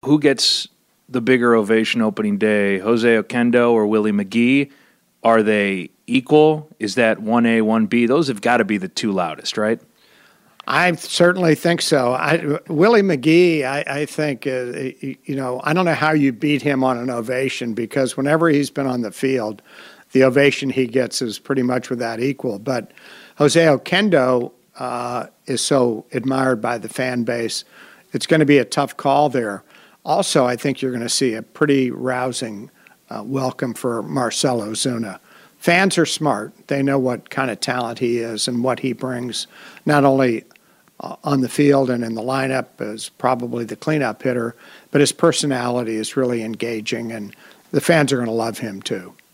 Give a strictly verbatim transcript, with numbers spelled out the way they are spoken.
who gets the bigger ovation opening day, Jose Oquendo or Willie McGee? Are they equal? Is that one A, one B? Those have got to be the two loudest, right? I certainly think so. I, Willie McGee, I, I think, uh, you know, I don't know how you beat him on an ovation, because whenever he's been on the field, the ovation he gets is pretty much without equal. But Jose Oquendo uh, is so admired by the fan base. It's going to be a tough call there. Also, I think you're going to see a pretty rousing uh, welcome for Marcell Ozuna. Fans are smart. They know what kind of talent he is and what he brings, not only uh, on the field and in the lineup as probably the cleanup hitter, but his personality is really engaging, and the fans are going to love him too.